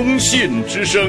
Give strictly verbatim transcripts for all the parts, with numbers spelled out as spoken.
中信之声。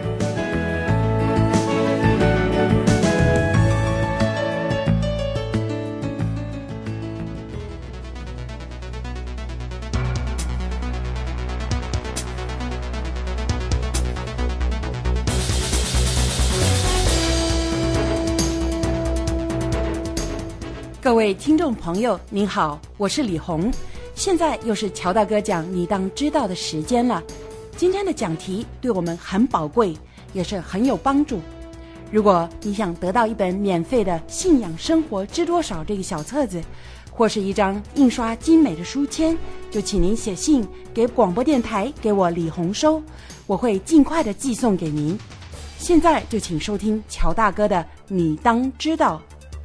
各位听众朋友您好，我是李红，现在又是乔大哥讲你当知道的时间了。今天的讲题对我们很宝贵，也是很有帮助。如果你想得到一本免费的《信仰生活知多少》这个小册子，或是一张印刷精美的书签，就请您写信给广播电台，给我李红收，我会尽快的寄送给您。现在就请收听乔大哥的你当知道。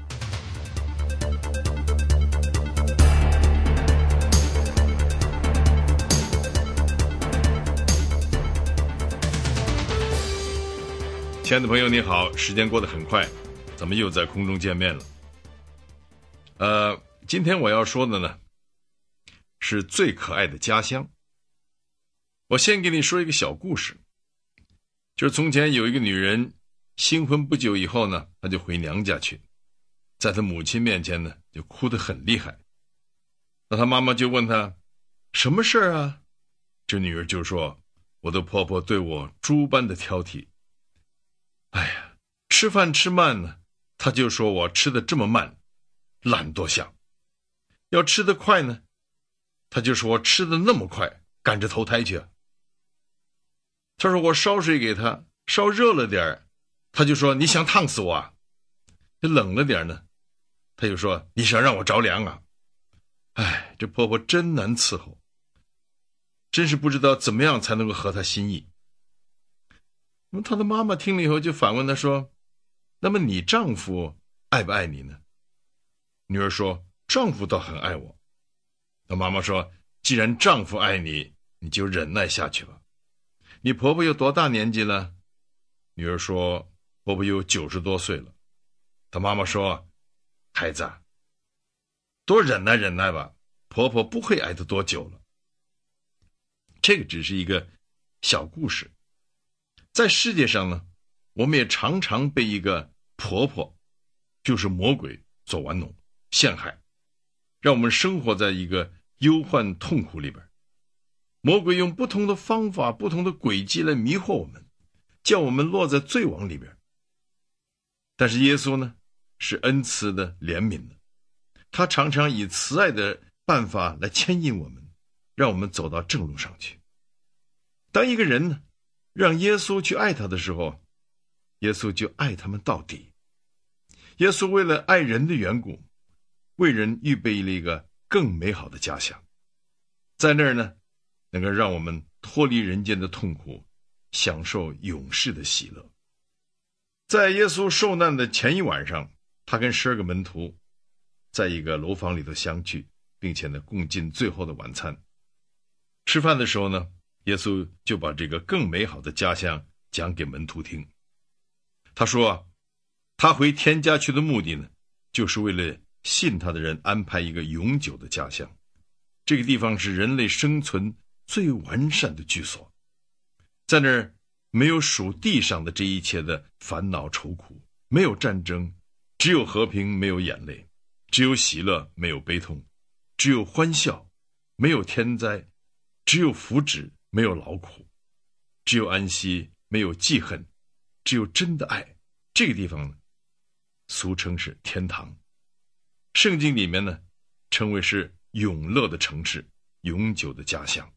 亲爱的朋友你好，时间过得很快，咱们又在空中见面了。呃，今天我要说的呢，是最可爱的家乡。我先给你说一个小故事，就是从前有一个女人，新婚不久以后呢，她就回娘家去，在她母亲面前呢，就哭得很厉害。那她妈妈就问她，什么事啊？这女儿就说，我的婆婆对我诸般的挑剔。哎呀，吃饭吃慢呢，他就说我吃的这么慢，懒惰相；要吃得快呢，他就说我吃的那么快，赶着投胎去啊。他说我烧水给他，烧热了点，他就说你想烫死我啊；冷了点呢，他就说你想让我着凉啊。哎，这婆婆真难伺候，真是不知道怎么样才能够合她心意。那么他的妈妈听了以后就反问他说，那么你丈夫爱不爱你呢？女儿说，丈夫倒很爱我。那妈妈说，既然丈夫爱你，你就忍耐下去吧。你婆婆有多大年纪了？女儿说，婆婆有九十多岁了。她妈妈说，孩子多忍耐忍耐吧，婆婆不会爱得多久了。这个只是一个小故事。在世界上呢，我们也常常被一个婆婆，就是魔鬼所玩弄陷害，让我们生活在一个忧患痛苦里边。魔鬼用不同的方法不同的轨迹来迷惑我们，叫我们落在罪网里边。但是耶稣呢，是恩慈的怜悯的，他常常以慈爱的办法来牵引我们，让我们走到正路上去。当一个人呢让耶稣去爱他的时候，耶稣就爱他们到底。耶稣为了爱人的缘故，为人预备了一个更美好的家乡，在那儿呢，能够让我们脱离人间的痛苦，享受永世的喜乐。在耶稣受难的前一晚上，他跟十二个门徒在一个楼房里头相聚，并且呢共进最后的晚餐。吃饭的时候呢，耶稣就把这个更美好的家乡讲给门徒听。他说他回天家去的目的呢，就是为了信他的人安排一个永久的家乡。这个地方是人类生存最完善的居所，在那儿没有属地上的这一切的烦恼愁苦，没有战争，只有和平，没有眼泪，只有喜乐，没有悲痛，只有欢笑，没有天灾，只有福祉，没有劳苦，只有安息，没有记恨，只有真的爱。这个地方呢，俗称是天堂。圣经里面呢，称为是永乐的城市，永久的家乡。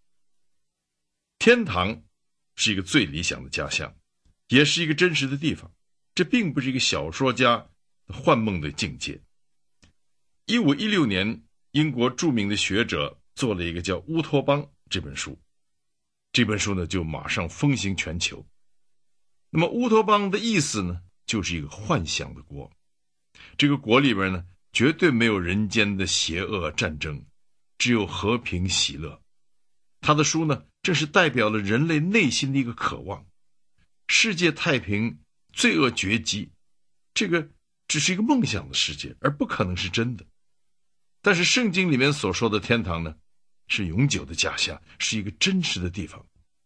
天堂是一个最理想的家乡，也是一个真实的地方。这并不是一个小说家幻梦的境界。一五一六年，英国著名的学者做了一个叫《乌托邦》这本书，这本书呢就马上风行全球。那么乌托邦的意思呢，就是一个幻想的国。这个国里边呢，绝对没有人间的邪恶战争，只有和平喜乐。他的书呢，正是代表了人类内心的一个渴望，世界太平，罪恶绝迹。这个只是一个梦想的世界，而不可能是真的。但是圣经里面所说的天堂呢，是永久的家乡，是一个真实的地方，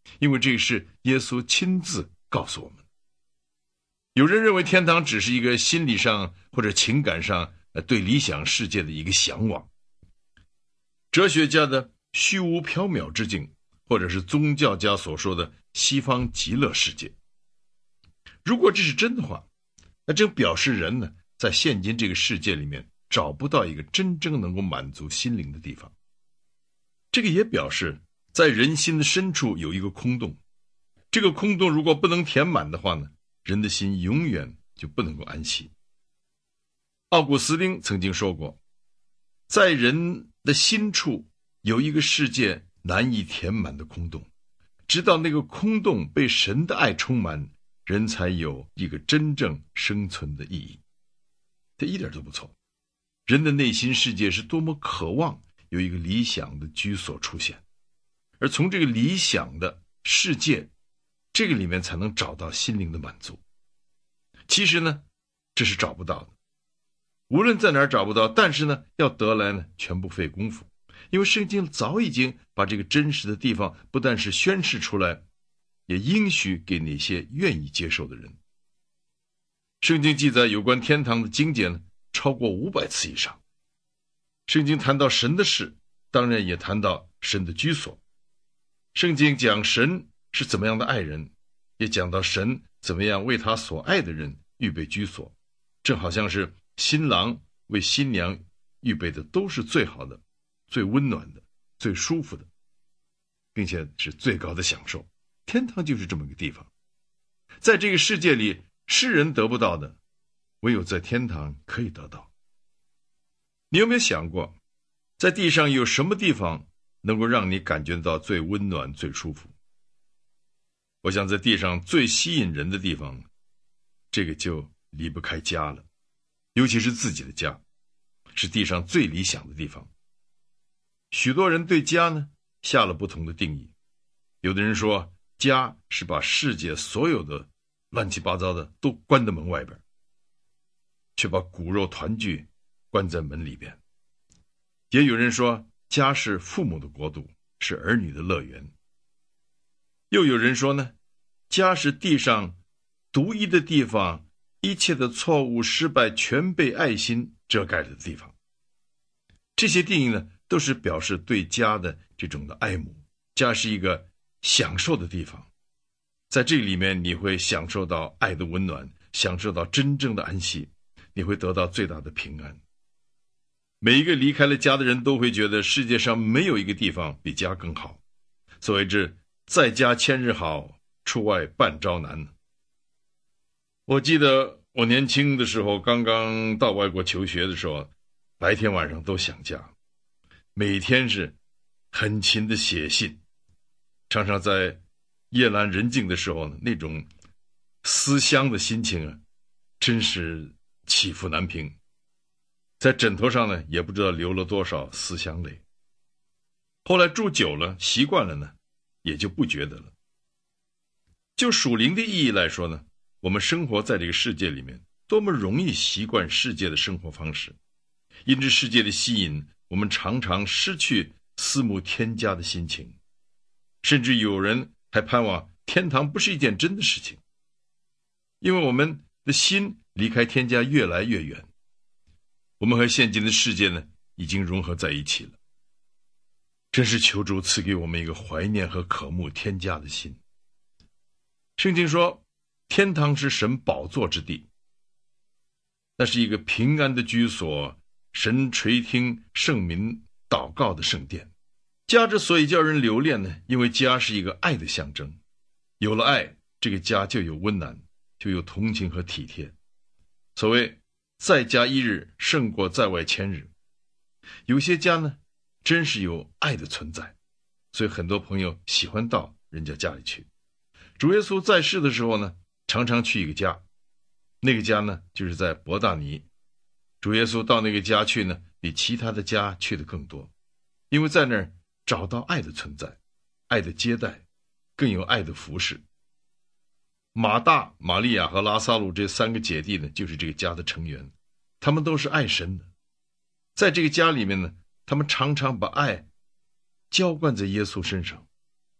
因为这是耶稣亲自告诉我们。有人认为天堂只是一个心理上或者情感上对理想世界的一个向往，哲学家的虚无缥缈之境，或者是宗教家所说的西方极乐世界。如果这是真的话，那这表示人呢，在现今这个世界里面找不到一个真正能够满足心灵的地方。这个也表示在人心的深处有一个空洞，这个空洞如果不能填满的话呢，人的心永远就不能够安息。奥古斯丁曾经说过，在人的心处有一个世界难以填满的空洞，直到那个空洞被神的爱充满，人才有一个真正生存的意义。这一点都不错。人的内心世界是多么渴望有一个理想的居所出现，而从这个理想的世界，这个里面才能找到心灵的满足。其实呢，这是找不到的，无论在哪儿找不到，但是呢，要得来呢，全部费功夫。因为圣经早已经把这个真实的地方不但是宣示出来，也应许给那些愿意接受的人。圣经记载有关天堂的经节呢，超过五百次以上。圣经谈到神的事，当然也谈到神的居所。圣经讲神是怎么样的爱人，也讲到神怎么样为他所爱的人预备居所，正好像是新郎为新娘预备的都是最好的、最温暖的、最舒服的，并且是最高的享受。天堂就是这么一个地方，在这个世界里，世人得不到的，唯有在天堂可以得到。你有没有想过，在地上有什么地方能够让你感觉到最温暖、最舒服？我想在地上最吸引人的地方，这个就离不开家了，尤其是自己的家，是地上最理想的地方。许多人对家呢下了不同的定义，有的人说家是把世界所有的乱七八糟的都关在门外边，却把骨肉团聚关在门里边。也有人说家是父母的国度，是儿女的乐园。又有人说呢，家是地上独一的地方，一切的错误失败全被爱心遮盖的地方。这些定义呢，都是表示对家的这种的爱慕。家是一个享受的地方，在这里面你会享受到爱的温暖，享受到真正的安息，你会得到最大的平安。每一个离开了家的人都会觉得世界上没有一个地方比家更好。所谓之在家千日好，出外半朝难。我记得我年轻的时候，刚刚到外国求学的时候，白天晚上都想家，每天是很勤的写信，常常在夜阑人静的时候呢，那种思乡的心情啊，真是起伏难平。在枕头上呢，也不知道流了多少思乡泪。后来住久了，习惯了呢，也就不觉得了。就属灵的意义来说呢，我们生活在这个世界里面，多么容易习惯世界的生活方式。因着世界的吸引，我们常常失去思慕天家的心情，甚至有人还盼望天堂不是一件真的事情，因为我们的心离开天家越来越远。我们和现今的世界呢，已经融合在一起了。真是求主赐给我们一个怀念和渴慕天家的心。圣经说，天堂是神宝座之地，那是一个平安的居所，神垂听圣民祷告的圣殿。家之所以叫人留恋呢，因为家是一个爱的象征。有了爱，这个家就有温暖，就有同情和体贴。所谓在家一日胜过在外千日。有些家呢，真是有爱的存在，所以很多朋友喜欢到人家家里去。主耶稣在世的时候呢，常常去一个家，那个家呢，就是在伯大尼。主耶稣到那个家去呢，比其他的家去的更多，因为在那儿找到爱的存在，爱的接待，更有爱的服侍。马大、玛利亚和拉撒路这三个姐弟呢，就是这个家的成员，他们都是爱神的。在这个家里面呢，他们常常把爱浇灌在耶稣身上，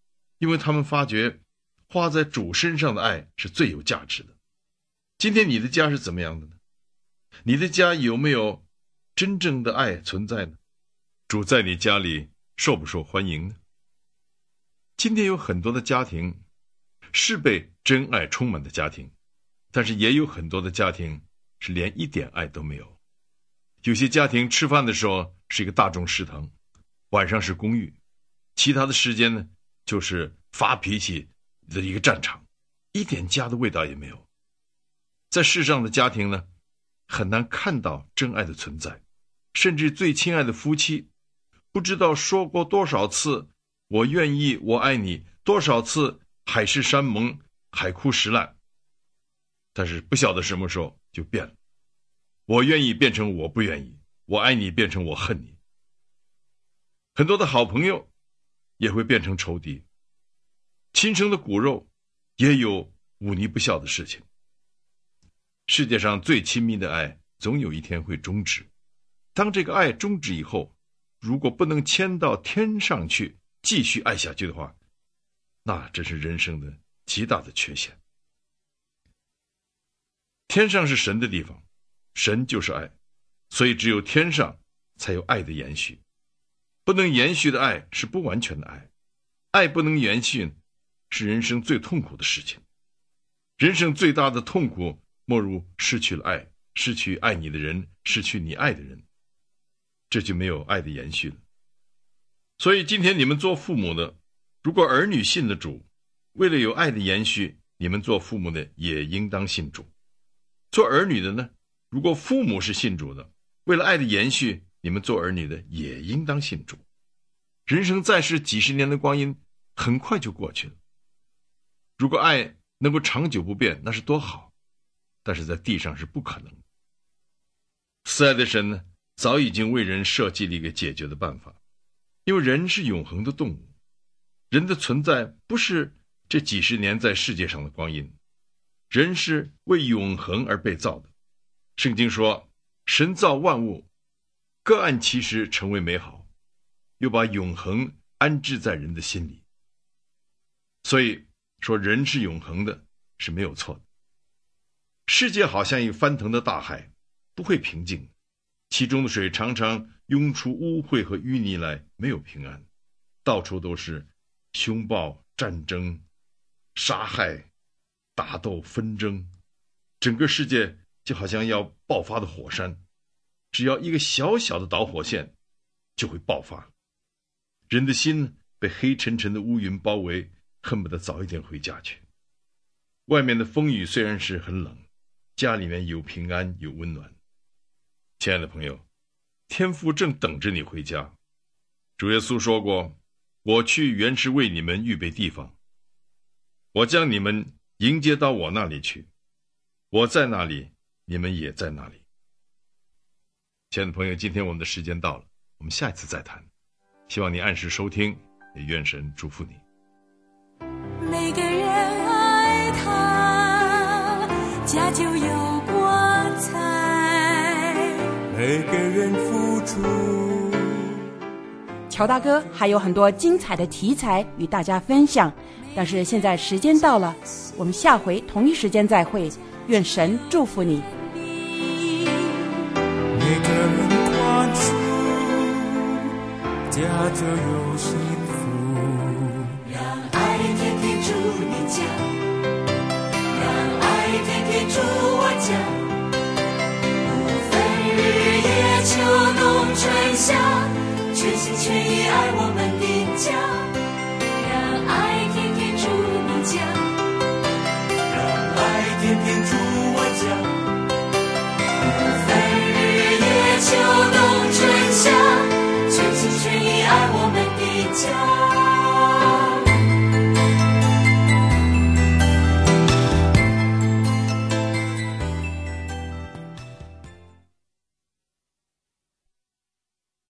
因为他们发觉花在主身上的爱是最有价值的。今天你的家是怎么样的呢？你的家有没有真正的爱存在呢？主在你家里受不受欢迎呢？今天有很多的家庭是被真爱充满的家庭，但是也有很多的家庭是连一点爱都没有。有些家庭吃饭的时候是一个大众食堂，晚上是公寓，其他的时间呢就是发脾气的一个战场，一点家的味道也没有。在世上的家庭呢，很难看到真爱的存在，甚至最亲爱的夫妻不知道说过多少次我愿意我爱你，多少次海誓山盟海枯石烂，但是不晓得什么时候就变了，我愿意变成我不愿意，我爱你变成我恨你。很多的好朋友也会变成仇敌，亲生的骨肉也有忤逆不孝的事情。世界上最亲密的爱总有一天会终止，当这个爱终止以后，如果不能迁到天上去继续爱下去的话，那真是人生的极大的缺陷。天上是神的地方，神就是爱，所以只有天上才有爱的延续。不能延续的爱是不完全的爱，爱不能延续是人生最痛苦的事情。人生最大的痛苦莫如失去了爱，失去爱你的人，失去你爱的人，这就没有爱的延续了。所以今天你们做父母的，如果儿女信了主，为了有爱的延续，你们做父母的也应当信主。做儿女的呢，如果父母是信主的，为了爱的延续，你们做儿女的也应当信主。人生在世几十年的光阴很快就过去了，如果爱能够长久不变，那是多好，但是在地上是不可能的。慈爱的神呢，早已经为人设计了一个解决的办法，因为人是永恒的动物，人的存在不是这几十年在世界上的光阴，人是为永恒而被造的。圣经说，神造万物，各按其时成为美好，又把永恒安置在人的心里。所以说人是永恒的是没有错的。世界好像一翻腾的大海，不会平静，其中的水常常涌出污秽和淤泥来，没有平安，到处都是凶暴、战争、杀害、打斗、纷争，整个世界就好像要爆发的火山，只要一个小小的导火线就会爆发。人的心被黑沉沉的乌云包围，恨不得早一点回家去。外面的风雨虽然是很冷，家里面有平安有温暖。亲爱的朋友，天父正等着你回家。主耶稣说过，我去原是为你们预备地方，我将你们迎接到我那里去，我在那里，你们也在那里。亲爱的朋友，今天我们的时间到了，我们下一次再谈。希望你按时收听，也愿神祝福你。 每个人爱他，家就有光彩，每个人付出。 乔大哥还有很多精彩的题材与大家分享，但是现在时间到了，我们下回同一时间再会，愿神祝福你。 每个人宽恕，家就有幸福。让爱天天住你家，让爱天天住我家，不分日夜秋冬春夏，全心全意爱我们的家。让爱天天住你家，让爱天天住我家，秋冬春夏，全心全意爱我们的家。